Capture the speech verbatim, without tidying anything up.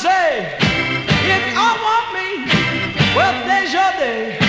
say, if you all want me, well, there's your day.